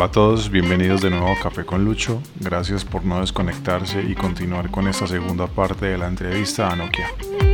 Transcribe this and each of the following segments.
Hola a todos, bienvenidos de nuevo a Café con Lucho. Gracias por no desconectarse y continuar con esta segunda parte de la entrevista a Nokia.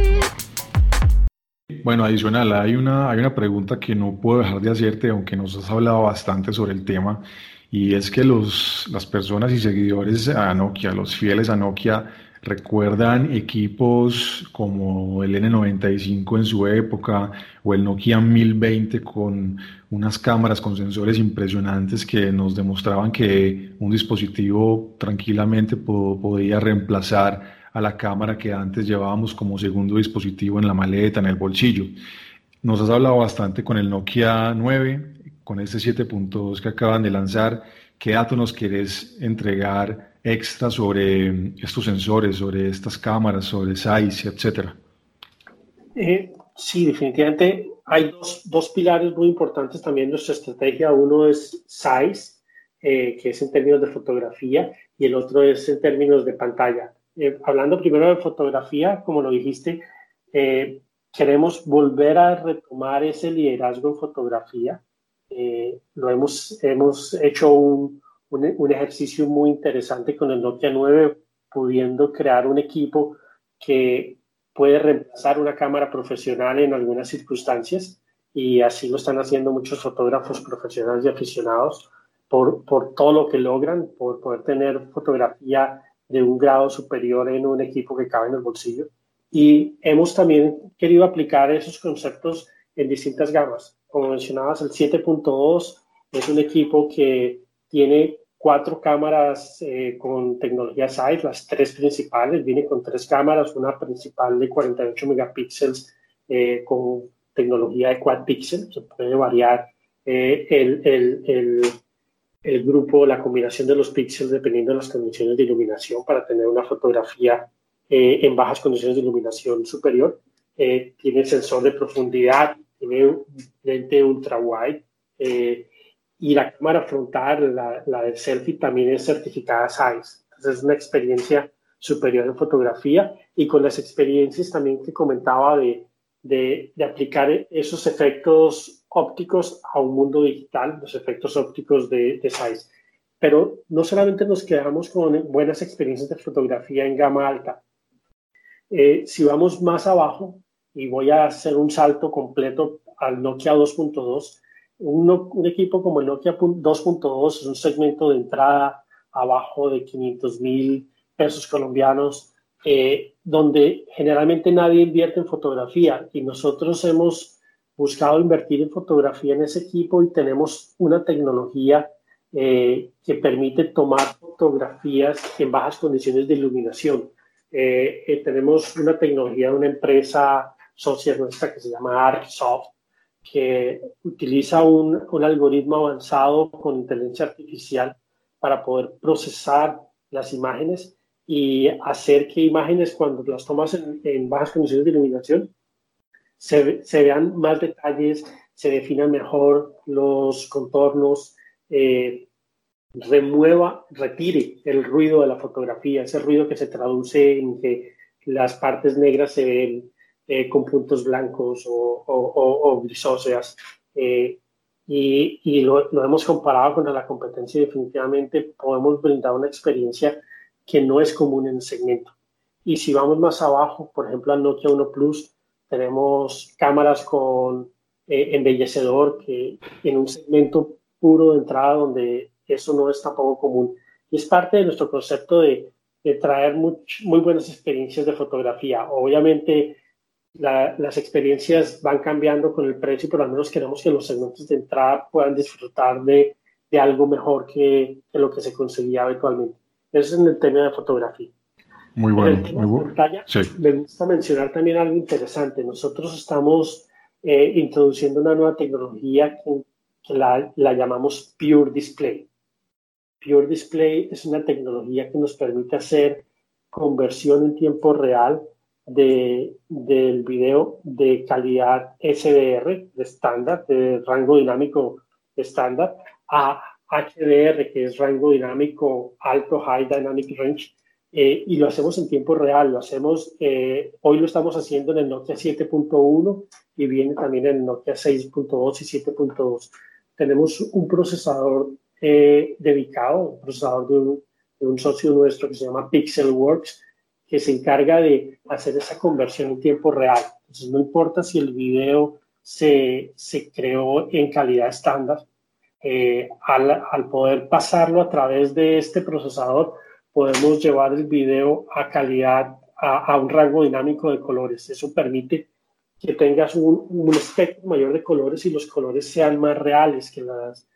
Bueno, adicional, hay una pregunta que no puedo dejar de hacerte, aunque nos has hablado bastante sobre el tema, y es que las personas y seguidores a Nokia, los fieles a Nokia, recuerdan equipos como el N95 en su época o el Nokia 1020 con unas cámaras con sensores impresionantes que nos demostraban que un dispositivo tranquilamente podía reemplazar a la cámara que antes llevábamos como segundo dispositivo en la maleta, en el bolsillo. Nos has hablado bastante con el Nokia 9, con este 7.2 que acaban de lanzar. ¿Qué datos nos quieres entregar extra sobre estos sensores, sobre estas cámaras, sobre size, etcétera? Sí, definitivamente hay dos pilares muy importantes también en nuestra estrategia. Uno es size, que es en términos de fotografía, y el otro es en términos de pantalla. Hablando primero de fotografía, como lo dijiste, queremos volver a retomar ese liderazgo en fotografía. Hemos hecho un ejercicio muy interesante con el Nokia 9, pudiendo crear un equipo que puede reemplazar una cámara profesional en algunas circunstancias, y así lo están haciendo muchos fotógrafos profesionales y aficionados por todo lo que logran, por poder tener fotografía de un grado superior en un equipo que cabe en el bolsillo. Y hemos también querido aplicar esos conceptos en distintas gamas. Como mencionabas, el 7.2 es un equipo que tiene 4 cámaras con tecnología SIDE, las 3 principales. Viene con 3 cámaras, una principal de 48 megapíxeles con tecnología de quad pixel. Se puede variar el grupo, la combinación de los píxeles dependiendo de las condiciones de iluminación para tener una fotografía en bajas condiciones de iluminación superior. Tiene sensor de profundidad, tiene un lente ultra wide, y la cámara frontal, la del selfie, también es certificada SAIS. Entonces es una experiencia superior en fotografía, y con las experiencias también que comentaba de aplicar esos efectos ópticos a un mundo digital, los efectos ópticos de SAIS. Pero no solamente nos quedamos con buenas experiencias de fotografía en gama alta. Si vamos más abajo, y voy a hacer un salto completo al Nokia 2.2, un equipo como el Nokia 2.2 es un segmento de entrada abajo de 500,000 pesos colombianos, donde generalmente nadie invierte en fotografía, y nosotros hemos buscado invertir en fotografía en ese equipo, y tenemos una tecnología que permite tomar fotografías en bajas condiciones de iluminación. Tenemos una tecnología de una empresa socia nuestra que se llama ArcSoft, que utiliza un algoritmo avanzado con inteligencia artificial para poder procesar las imágenes y hacer que imágenes, cuando las tomas en bajas condiciones de iluminación, se vean más detalles, se definan mejor los contornos, retire el ruido de la fotografía, ese ruido que se traduce en que las partes negras se ven con puntos blancos o grisáceas. Y lo hemos comparado con la competencia, y definitivamente podemos brindar una experiencia que no es común en el segmento. Y si vamos más abajo, por ejemplo, al Nokia 1 Plus, tenemos cámaras con embellecedor, que en un segmento puro de entrada donde eso no es tampoco común. Y es parte de nuestro concepto de traer muy buenas experiencias de fotografía. Obviamente, las experiencias van cambiando con el precio, pero al menos queremos que los segmentos de entrada puedan disfrutar de algo mejor que lo que se conseguía habitualmente. Eso es en el tema de fotografía. Muy En el bueno, tema muy de bueno. pantalla, Sí. me gusta mencionar también algo interesante. Nosotros estamos introduciendo una nueva tecnología que la llamamos Pure Display. Pure Display es una tecnología que nos permite hacer conversión en tiempo real del video de calidad SDR, de estándar, de rango dinámico estándar, a HDR, que es rango dinámico alto, High Dynamic Range, y lo hacemos en tiempo real. Hoy lo estamos haciendo en el Nokia 7.1 y viene también en el Nokia 6.2 y 7.2. Tenemos un procesador dedicado, un procesador de un socio nuestro que se llama Pixelworks, que se encarga de hacer esa conversión en tiempo real. Entonces, no importa si el video se creó en calidad estándar, al poder pasarlo a través de este procesador, podemos llevar el video a calidad, a un rango dinámico de colores. Eso permite que tengas un espectro mayor de colores y los colores sean más reales, que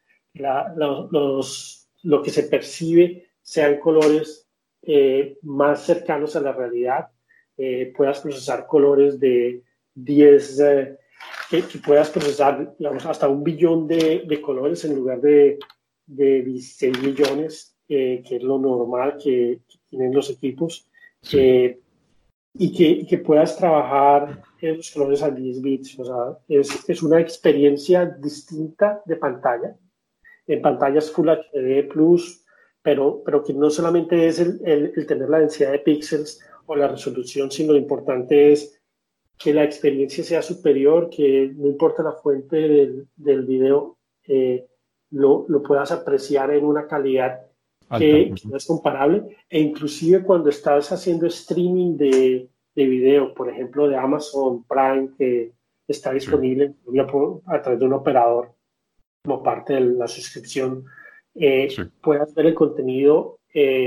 lo que se percibe sean colores más cercanos a la realidad. Puedas procesar colores de 10, que puedas procesar, digamos, hasta 1 billón de colores en lugar de 16 millones, que es lo normal que tienen los equipos. Sí. Y que puedas trabajar en los colores a 10 bits. O sea, es una experiencia distinta de pantalla. En pantallas Full HD Plus, pero que no solamente es el tener la densidad de píxeles o la resolución, sino lo importante es que la experiencia sea superior, que no importa la fuente del video, lo puedas apreciar en una calidad que no es comparable, e inclusive cuando estás haciendo streaming de video, por ejemplo, de Amazon Prime, que está disponible a través de un operador como parte de la suscripción, puedas ver el contenido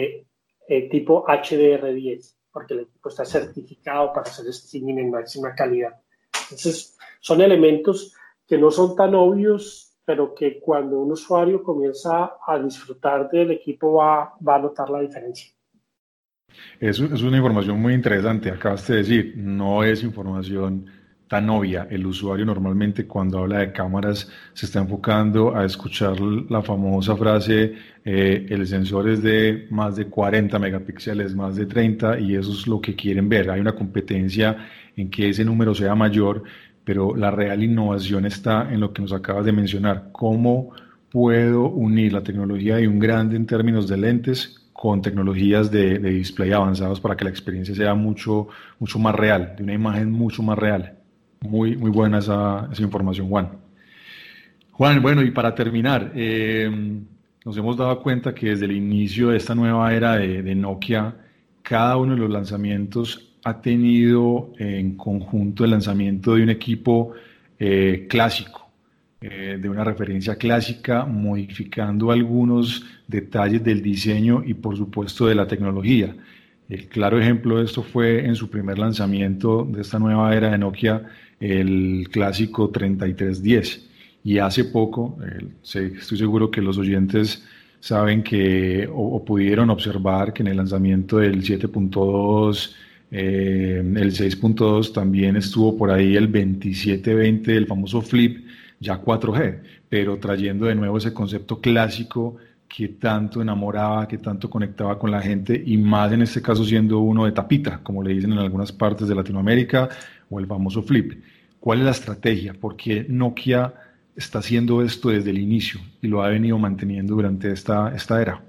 tipo HDR10, porque el equipo está certificado para hacer streaming en máxima calidad. Entonces, son elementos que no son tan obvios, pero que cuando un usuario comienza a disfrutar del equipo va a notar la diferencia. Es una información muy interesante, acabaste de decir, no es información tan obvia. El usuario normalmente cuando habla de cámaras se está enfocando a escuchar la famosa frase, el sensor es de más de 40 megapíxeles, más de 30, y eso es lo que quieren ver. Hay una competencia en que ese número sea mayor, pero la real innovación está en lo que nos acabas de mencionar. ¿Cómo puedo unir la tecnología de un grande en términos de lentes con tecnologías de display avanzados para que la experiencia sea mucho más real, de una imagen mucho más real? Muy buena esa información, Juan. Juan, bueno, y para terminar, nos hemos dado cuenta que desde el inicio de esta nueva era de Nokia, cada uno de los lanzamientos ha tenido en conjunto el lanzamiento de un equipo clásico, de una referencia clásica, modificando algunos detalles del diseño y por supuesto de la tecnología. El claro ejemplo de esto fue en su primer lanzamiento de esta nueva era de Nokia, el clásico 3310. Y hace poco, estoy seguro que los oyentes saben que o pudieron observar que en el lanzamiento del 7.2, el 6.2 también estuvo por ahí el 2720, el famoso Flip, ya 4G, pero trayendo de nuevo ese concepto clásico que tanto enamoraba, que tanto conectaba con la gente, y más en este caso siendo uno de tapita, como le dicen en algunas partes de Latinoamérica, o el famoso Flip. ¿Cuál es la estrategia? ¿Por qué Nokia está haciendo esto desde el inicio y lo ha venido manteniendo durante esta era?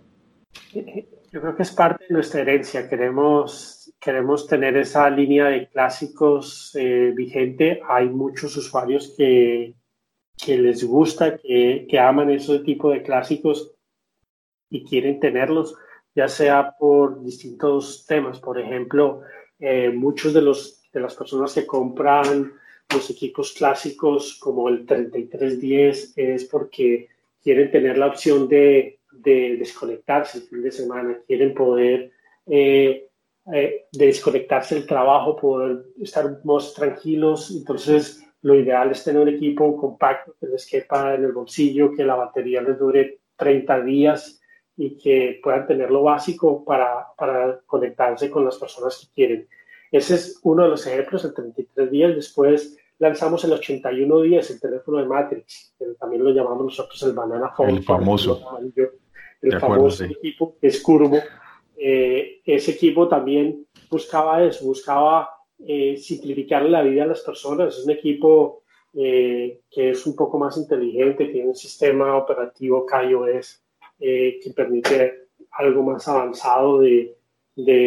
Yo creo que es parte de nuestra herencia. Queremos tener esa línea de clásicos vigente. Hay muchos usuarios que les gusta, que aman ese tipo de clásicos y quieren tenerlos, ya sea por distintos temas. Por ejemplo, muchos de las personas que compran los equipos clásicos como el 3310 es porque quieren tener la opción de desconectarse el fin de semana, quieren poder de desconectarse del trabajo, poder estar más tranquilos. Entonces, lo ideal es tener un equipo compacto que les quepa en el bolsillo, que la batería les dure 30 días y que puedan tener lo básico para conectarse con las personas que quieren. Ese es uno de los ejemplos, el 3310. Después lanzamos el 8110, el teléfono de Matrix, que también lo llamamos nosotros el Banana Phone. El famoso. El famoso equipo que es curvo. Ese equipo también buscaba eso, buscaba simplificar la vida a las personas. Es un equipo que es un poco más inteligente, tiene un sistema operativo KaiOS que permite algo más avanzado de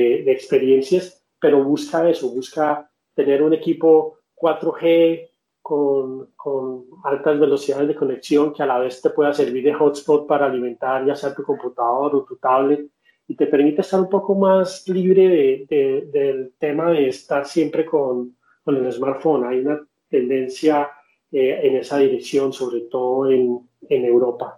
experiencias, pero busca eso, busca tener un equipo 4G con altas velocidades de conexión que a la vez te pueda servir de hotspot para alimentar ya sea tu computador o tu tablet y te permite estar un poco más libre del tema de estar siempre con el smartphone. Hay una tendencia en esa dirección, sobre todo en Europa.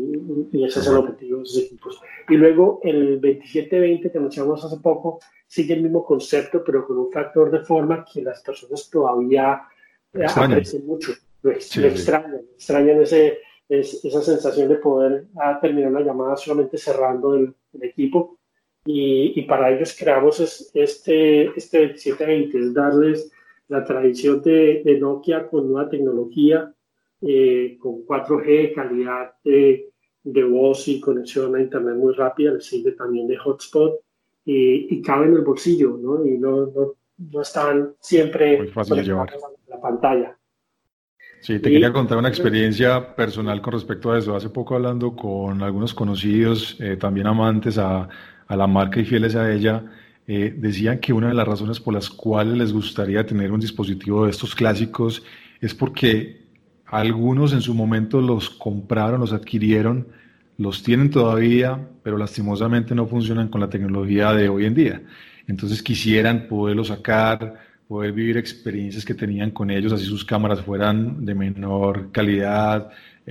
Y ese es el objetivo de esos equipos. Y luego el 2720 que anunciamos hace poco sigue el mismo concepto, pero con un factor de forma que las personas todavía aprecian mucho. Lo extrañan esa sensación de poder terminar una llamada solamente cerrando el equipo. Y para ellos creamos este 2720, es darles la tradición de Nokia con nueva tecnología, con 4G, calidad de voz y conexión a internet muy rápida, les sirve también de hotspot y cabe en el bolsillo, ¿no? Y no están siempre muy fácil de llevar la pantalla. Sí, te quería contar una experiencia personal con respecto a eso. Hace poco hablando con algunos conocidos, también amantes a la marca y fieles a ella, decían que una de las razones por las cuales les gustaría tener un dispositivo de estos clásicos es porque algunos en su momento los compraron, los adquirieron, los tienen todavía, pero lastimosamente no funcionan con la tecnología de hoy en día. Entonces quisieran poderlo sacar, poder vivir experiencias que tenían con ellos, así sus cámaras fueran de menor calidad,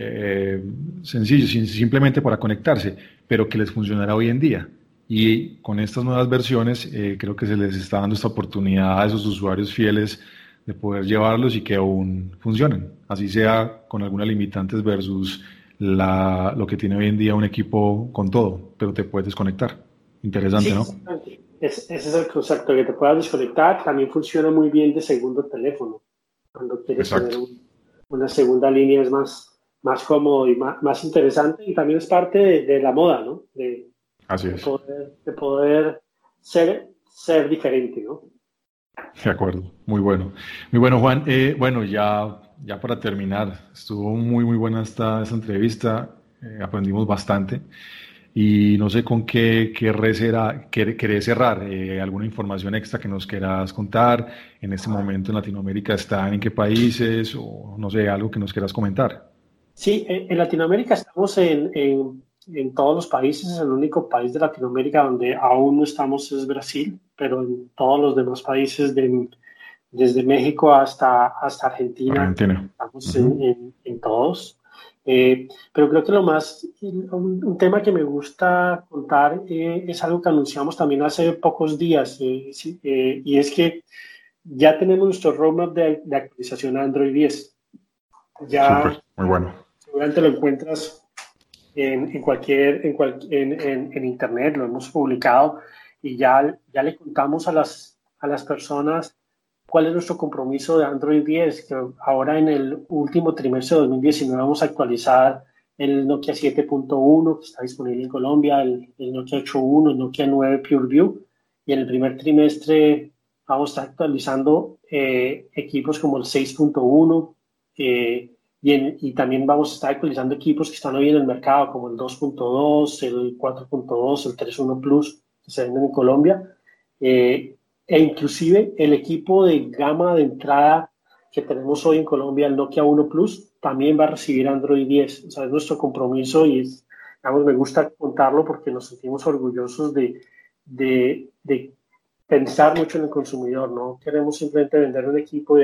sencillo, simplemente para conectarse, pero que les funcionara hoy en día. Y con estas nuevas versiones creo que se les está dando esta oportunidad a esos usuarios fieles de poder llevarlos y que aún funcionen, así sea con algunas limitantes versus lo que tiene hoy en día un equipo con todo, pero te puedes desconectar. Interesante, sí, ¿no? Ese es el concepto, que te puedas desconectar. También funciona muy bien de segundo teléfono. Cuando quieres tener una segunda línea es más cómodo y más interesante, y también es parte de la moda, ¿no? Así es. De poder ser diferente, ¿no? De acuerdo, muy bueno. Muy bueno, Juan. Bueno, ya para terminar, estuvo muy buena esta entrevista, aprendimos bastante y no sé con qué querés cerrar, alguna información extra que nos quieras contar. En este momento en Latinoamérica están en qué países o no sé, algo que nos quieras comentar. Sí, en Latinoamérica estamos en todos los países. El único país de Latinoamérica donde aún no estamos es Brasil, pero en todos los demás países, desde México hasta Argentina, estamos en todos. Pero creo que un tema que me gusta contar es algo que anunciamos también hace pocos días, y es que ya tenemos nuestro roadmap de actualización a Android 10. Ya, súper, muy bueno. Seguramente lo encuentras en internet, lo hemos publicado y ya le contamos a las personas cuál es nuestro compromiso de Android 10, que ahora en el último trimestre de 2019 vamos a actualizar el Nokia 7.1 que está disponible en Colombia, el Nokia 8.1, el Nokia 9 PureView, y en el primer trimestre vamos a estar actualizando equipos como el 6.1, y también vamos a estar actualizando equipos que están hoy en el mercado, como el 2.2, el 4.2, el 3.1 Plus, que se venden en Colombia, e inclusive el equipo de gama de entrada que tenemos hoy en Colombia, el Nokia 1 Plus, también va a recibir Android 10. O sea, es nuestro compromiso y me gusta contarlo porque nos sentimos orgullosos de pensar mucho en el consumidor. No queremos simplemente vender un equipo y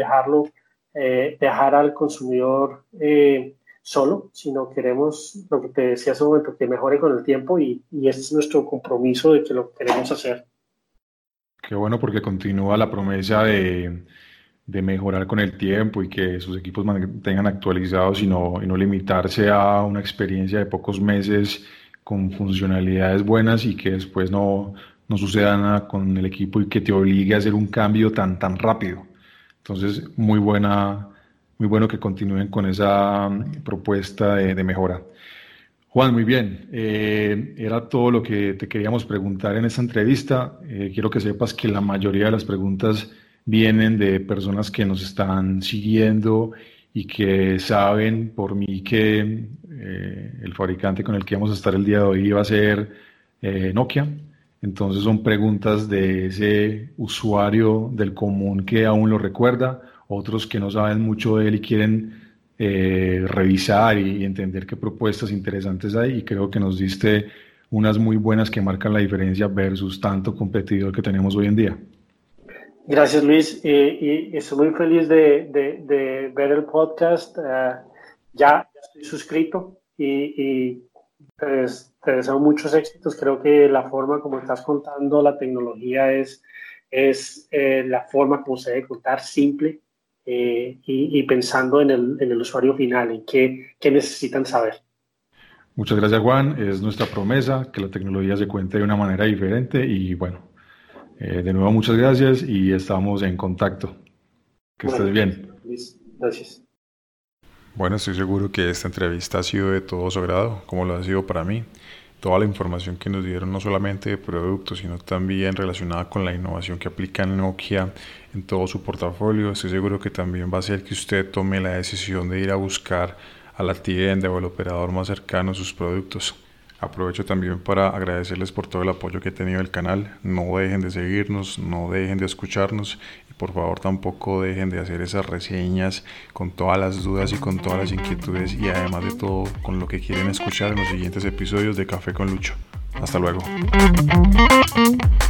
dejar al consumidor solo, sino queremos, lo que te decía hace un momento, que mejore con el tiempo, y ese es nuestro compromiso de que lo queremos hacer. Qué bueno, porque continúa la promesa de mejorar con el tiempo y que sus equipos mantengan actualizados y no limitarse a una experiencia de pocos meses con funcionalidades buenas y que después no suceda nada con el equipo y que te obligue a hacer un cambio tan rápido. Entonces, muy bueno que continúen con esa propuesta de mejora. Juan, muy bien. Era todo lo que te queríamos preguntar en esta entrevista. Quiero que sepas que la mayoría de las preguntas vienen de personas que nos están siguiendo y que saben por mí que el fabricante con el que vamos a estar el día de hoy va a ser Nokia. Entonces son preguntas de ese usuario del común que aún lo recuerda otros que no saben mucho de él y quieren revisar y entender qué propuestas interesantes hay, y creo que nos diste unas muy buenas que marcan la diferencia versus tanto competidor que tenemos hoy en día. Gracias, Luis, y estoy muy feliz de ver el podcast. Ya estoy suscrito y te deseo muchos éxitos. Creo que la forma como estás contando la tecnología es la forma como se debe contar, simple, y pensando en el usuario final, en qué necesitan saber. Muchas gracias, Juan. Es nuestra promesa que la tecnología se cuente de una manera diferente y bueno, de nuevo muchas gracias y estamos en contacto. Que estés bien. Luis, gracias. Bueno, estoy seguro que esta entrevista ha sido de todo su agrado, como lo ha sido para mí. Toda la información que nos dieron, no solamente de productos, sino también relacionada con la innovación que aplica Nokia en todo su portafolio. Estoy seguro que también va a hacer que usted tome la decisión de ir a buscar a la tienda o al operador más cercano sus productos. Aprovecho también para agradecerles por todo el apoyo que he tenido el canal. No dejen de seguirnos, no dejen de escucharnos y por favor tampoco dejen de hacer esas reseñas con todas las dudas y con todas las inquietudes y además de todo con lo que quieren escuchar en los siguientes episodios de Café con Lucho. Hasta luego.